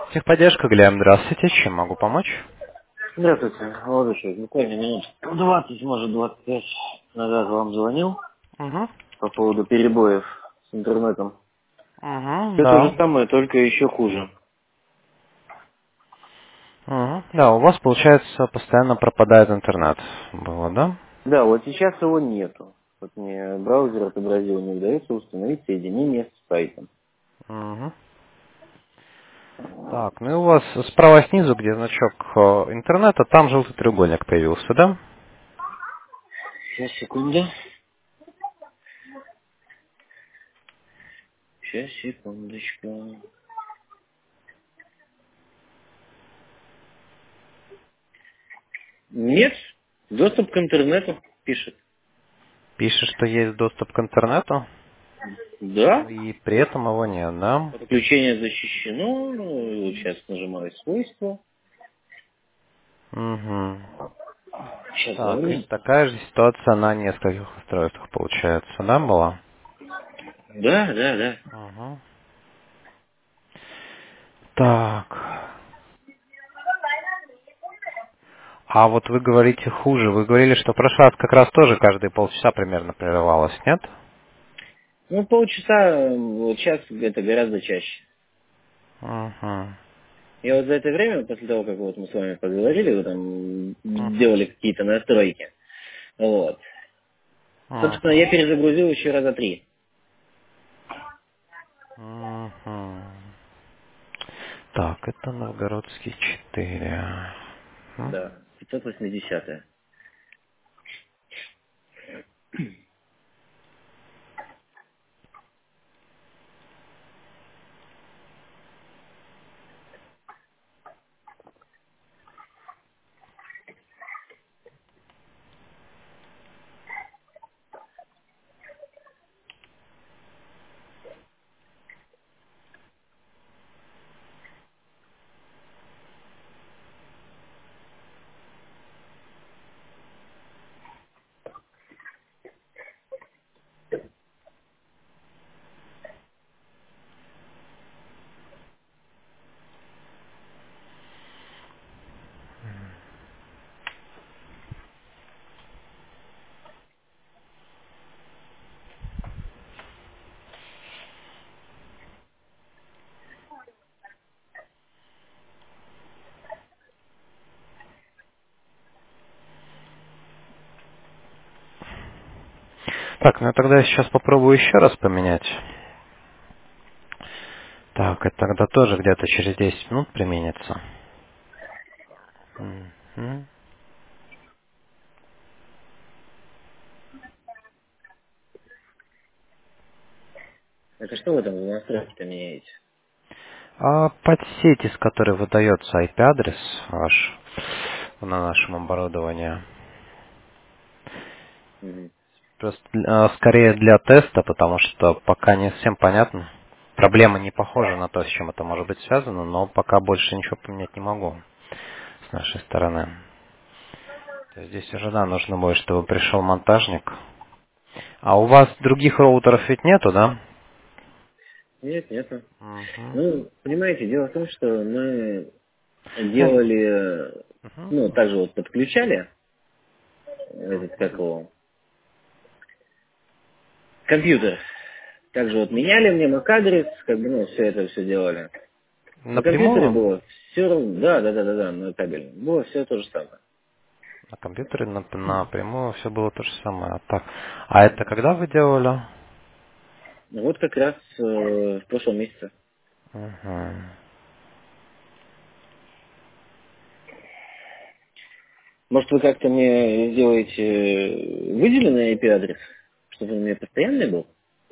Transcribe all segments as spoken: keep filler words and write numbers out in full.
Техподдержка, Глеб, здравствуйте. Чем могу помочь? Здравствуйте, молодой человек. Буквально минут двадцать, может двадцать пять назад вам звонил Угу. по поводу перебоев с интернетом. Угу, Все то же да. самое, только еще хуже. Угу. Да, у вас, получается, постоянно пропадает интернет. Было, да? Да, вот сейчас его нету. Вот мне браузер отобразил, не удается установить соединение с сайтом. Угу. Так, ну и у вас справа снизу, где значок э, интернета, там желтый треугольник появился, да? Сейчас, секунду. Сейчас, секундочку. Нет, доступ к интернету пишет. Пишет, что есть доступ к интернету, Да, и при этом его нет, да? подключение защищено. Ну, сейчас нажимаю свойства. Угу. Сейчас Так, и загрузим. такая же ситуация на нескольких устройствах, получается, да, была? Да, да, да. Угу. Так. А вот вы говорите хуже. Вы говорили, что в прошлый раз как раз тоже каждые полчаса примерно прерывалось, нет? Ну, полчаса, вот сейчас это гораздо чаще. Угу. Я вот за это время, после того, как вот мы с вами поговорили, вы там Угу. делали какие-то настройки, вот. Собственно, Угу. я перезагрузил еще раза три. Угу. Так, это Новгородский четыре. Мгм. Да, пятьсот восьмидесятое. Так, ну я тогда сейчас попробую еще раз поменять. Так, это тогда тоже где-то через десять минут применится. Мгм. Это что вы там за настройки-то меняете? А под сеть, из которой выдается ай пи-адрес ваш на нашем оборудовании, Мгм. просто э, скорее для теста, потому что пока не всем понятно. Проблема не похожа на то, с чем это может быть связано, но пока больше ничего поменять не могу с нашей стороны. То есть здесь уже, да, нужно будет, чтобы пришел монтажник. А у вас других роутеров ведь нету, да? Нет, нету. Угу. Ну, понимаете, дело в том, что мы Ну, делали, э, мгм. ну, также вот подключали этот, как его, компьютер. Также вот меняли мне MAC-адрес, как бы, ну, все это все делали. На компьютере Напрямую? было все равно, да, да, да, да, да, на кабеле. Было все то же самое. На компьютере нап- напрямую все было то же самое. А, так. А это когда вы делали? Ну, вот как раз э, в прошлом месяце. Угу. Может, вы как-то мне сделаете э, выделенный ай пи-адрес, чтобы он у меня постоянный был?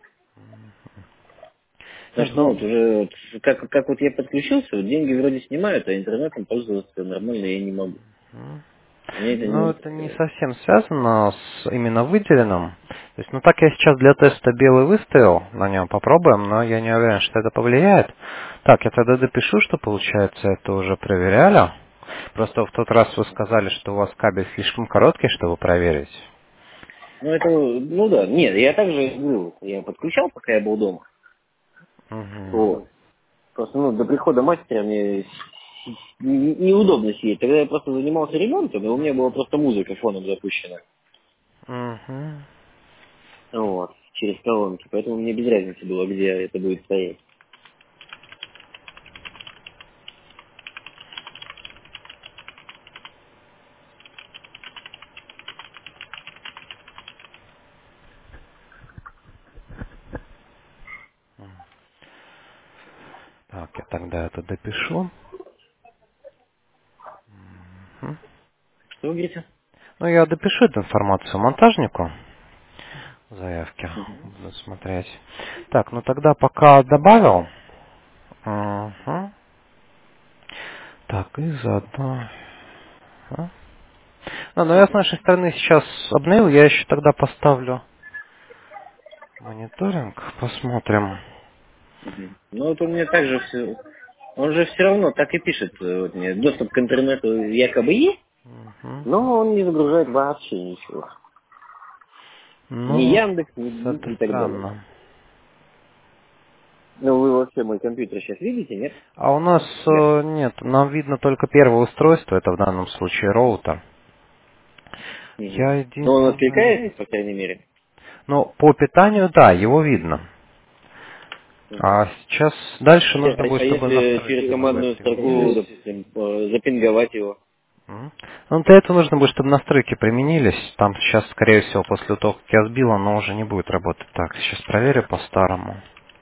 Потому Нет, что, ну, ну, вот уже, вот, как, как вот я подключился, вот деньги вроде снимают, а интернетом пользоваться нормально я не могу. м. Мне это Ну, не это не совсем связано с именно выделенным. То есть, ну так я сейчас для теста белый выставил, на нем попробуем, но я не уверен, что это повлияет. Так, я тогда допишу, что получается это уже проверяли. Просто в тот раз вы сказали, что у вас кабель слишком короткий, чтобы проверить. Ну, это, ну да, нет, я также говорю, я подключал, пока я был дома. Угу. Вот. Просто, ну, до прихода мастера мне не- неудобно сидеть. Тогда я просто занимался ремонтом, и у меня была просто музыка фоном запущена. Угу. Вот, через колонки. Поэтому мне без разницы было, где это будет стоять. Так, я тогда это допишу. Мгм. Что вы говорите? Ну, я допишу эту информацию монтажнику. Заявки Мгм. буду смотреть. Так, ну тогда пока добавил. Угу. Так, и заодно. А, А, ну я с нашей стороны сейчас обновил, я еще тогда поставлю мониторинг, посмотрим. Мгм. Ну, вот он мне также все... Он же все равно так и пишет. э, Вот мне доступ к интернету якобы есть, Мгм. но он не загружает вообще ничего. Ни Ну, Яндекс, ни Бит это и так далее. странно. Ну, вы вообще мой компьютер сейчас видите, нет? А у нас Нет. э, нет, нам видно только первое устройство, это в данном случае роутер. Мгм. Я Но он единственное... откликается, по крайней мере. Ну, по питанию, да, его видно. Мгм. А сейчас дальше А, нужно будет, а чтобы если настройки через другой командную строку, применились. допустим, э, запинговать его? М. Ну, для этого нужно будет, чтобы настройки применились. Там сейчас, скорее всего, после того, как я сбил, оно уже не будет работать. Так, сейчас проверю по-старому.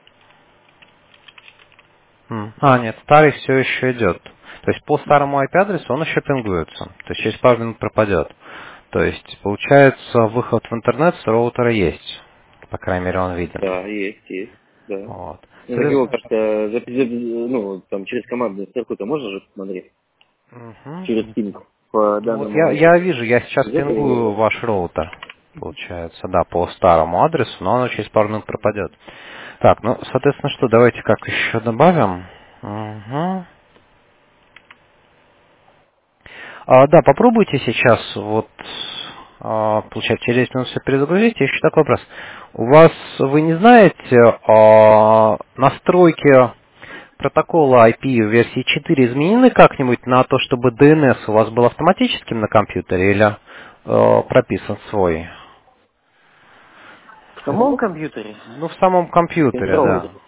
М. А, нет, старый все еще идет. То есть по старому ай пи-адресу он еще пингуется. То есть через пару минут пропадет. То есть, получается, выход в интернет с роутера есть. По крайней мере, он виден. Да, есть, есть, да. Вот. Ну, так его Соответственно, как-то, зап- зап- ну, там, через командную строку-то можно же посмотреть? Через мгм. пинг по Ну вот данному я, я адресу. вижу, я сейчас Без этого нельзя. пингую ваш роутер, получается, да, по старому адресу, но оно через пару минут пропадет. Так, ну, соответственно, что, давайте как еще добавим. Угу. А, да, попробуйте сейчас, вот, а, получается, через десять минут все перезагрузить. Еще такой вопрос. У вас, вы не знаете, а, настройки протокола ай пи в версии четыре изменены как-нибудь на то, чтобы ди эн эс у вас был автоматическим на компьютере или э, прописан свой? В Это- самом компьютере? ну, в самом компьютере, Роутер. да.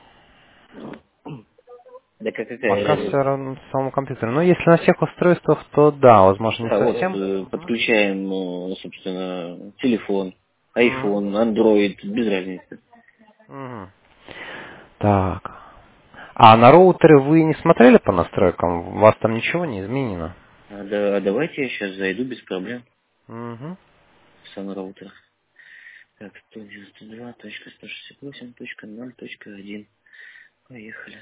Да как- какая Пока все разница? равно в самом компьютере. Но если на всех устройствах, то да, возможно, не Да, вот совсем. э, подключаем, э, собственно, телефон, Мгм. iPhone, Android, без разницы. Мгм. Так. А на роутере вы не смотрели по настройкам? У вас там ничего не изменено? А, да, а давайте я сейчас зайду без проблем Мгм. в сам роутер. Так, сто девяносто два точка сто шестьдесят восемь точка ноль точка один. Поехали.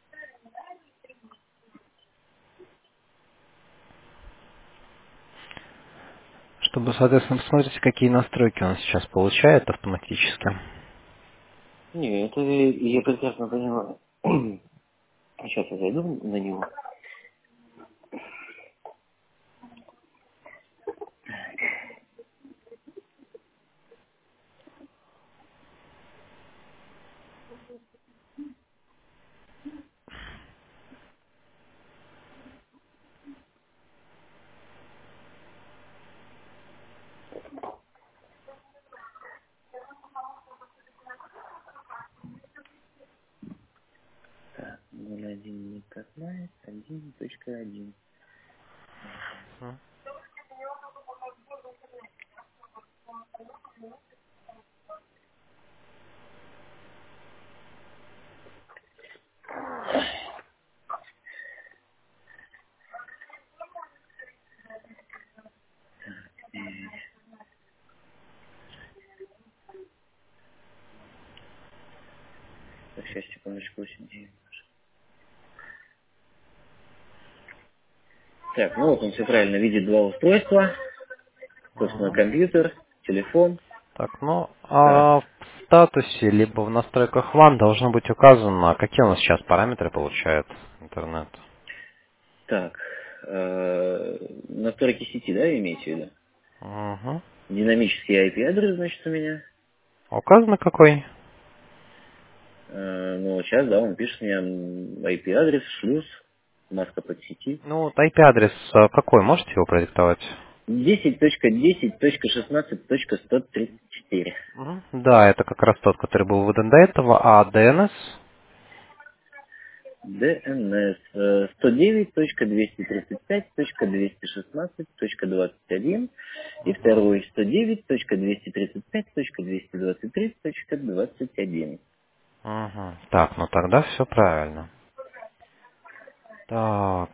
Чтобы, соответственно, посмотрите, какие настройки он сейчас получает автоматически. Не, это я прекрасно понимаю. Сейчас я зайду на него. Так, ноль один никакая, один точка один. Поехали. Так, сейчас, секундочку, восемь девять. Так, ну вот он все правильно видит два устройства. Собственно, Мгм. компьютер, телефон. Так, ну, Так, а в статусе, либо в настройках ван должно быть указано, какие у нас сейчас параметры получает интернет. так. Э, настройки сети, да, имеете в виду? Угу. Динамический ай пи-адрес, значит, у меня. Указано какой? Э, ну, сейчас, да, он пишет мне ай пи-адрес, шлюз, маска под сети. Ну, вот ай пи-адрес э, какой? Можете его продиктовать? десять точка десять точка шестнадцать точка сто тридцать четыре. Мгм. Да, это как раз тот, который был выдан до этого, а ди эн эс? ди эн эс э, сто девять точка двести тридцать пять точка двести шестнадцать точка двадцать один и второй сто девять точка двести тридцать пять точка двести двадцать три точка двадцать один. Угу. Так, ну тогда все правильно. Так.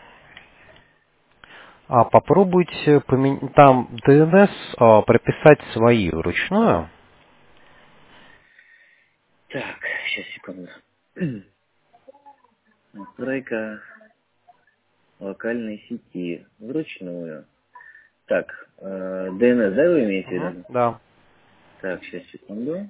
А попробуйте помен- там ди эн эс а, прописать свои вручную. Так, сейчас, секунду. Настройка локальной сети вручную. Так, э, ди эн эс, да, вы имеете в Угу. виду? Да. Так, сейчас, секунду.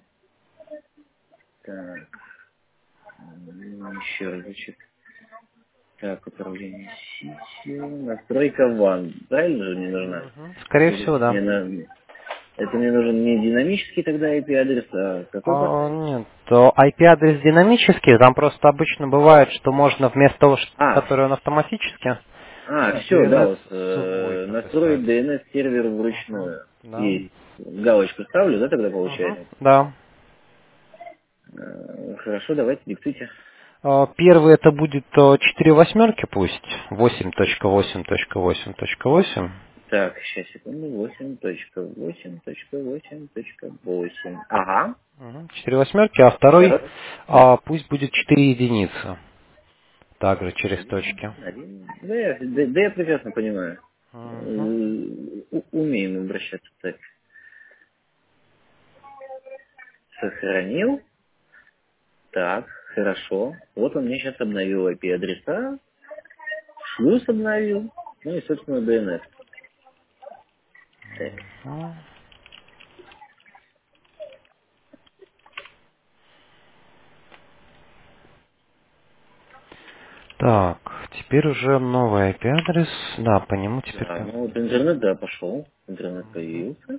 Так, м, еще разочек. Так, управление сетью. Настройка ван. Правильно же мне нужна? Мгм. Скорее Или всего, мне да. на- это мне нужен не динамический тогда ай пи-адрес, а какой А, поставить? нет, то ай пи-адрес динамический, там просто обычно бывает, что можно вместо того, ш- А, который он автоматически, а, все, да, ди эн эс вот свой э, настроить прописать. ди эн эс сервер Угу. вручную. Да. Есть. Галочку ставлю, да, тогда Угу. получается? Да. Э, Хорошо, давайте, диктуйте. А, Первый это будет а, четыре восьмерки пусть, восемь точка восемь точка восемь точка восемь. Так, сейчас, секунду, восемь точка восемь точка восемь точка восемь. Ага. Мгм. Четыре восьмерки, а второй Второй. а, пусть будет четыре единицы. Также через Один, точки. один. Да, я, да, да я прекрасно понимаю. Э, Мгм. у- Умеем обращаться так. Сохранил. Так, хорошо. Вот он мне сейчас обновил ай пи-адреса, шлюз обновил, ну и, собственно, ди эн эс. Так, Мгм. Так, теперь уже новый ай пи-адрес. Да, по нему теперь... да, по- ну вот интернет, да, пошел. Интернет Мгм. появился.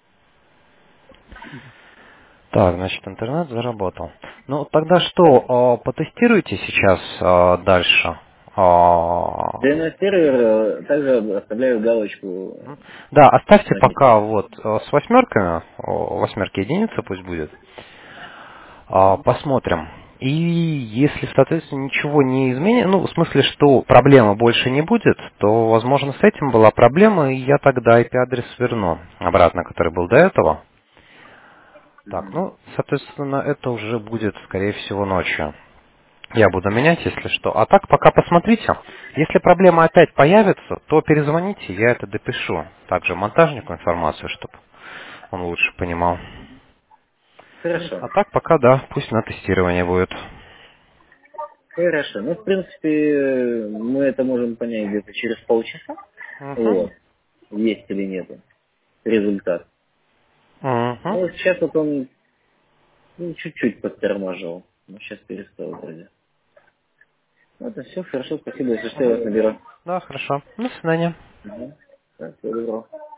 Так, значит, интернет заработал. Ну, тогда что, а, потестируйте сейчас а, дальше. А, ди эн эс-сервер э, также оставляю галочку мгм. Да, оставьте на пока месте. вот а, с восьмерками, о, восьмерки единицы пусть будет. А, Посмотрим. И если, соответственно, ничего не изменится, ну, в смысле, что проблемы больше не будет, то, возможно, с этим была проблема, и я тогда ай пи-адрес верну обратно, который был до этого. Так, Мгм. ну, соответственно, это уже будет, скорее всего, ночью. Я буду менять, если что. А так, пока посмотрите. Если проблема опять появится, то перезвоните, я это допишу. Также монтажнику информацию, чтобы он лучше понимал. Хорошо. А так, пока, да, пусть на тестирование будет. Хорошо. Ну, в принципе, э, мы это можем понять где-то через полчаса. Угу. Вот. Есть или нет результат. Ну, Угу. вот сейчас вот он ну, чуть-чуть подтормаживал. Ну, сейчас перестал вроде. Вот и все. Хорошо. Спасибо. Если что, я вас Угу. наберу. Да, хорошо. До свидания. Угу. Так, всего доброго.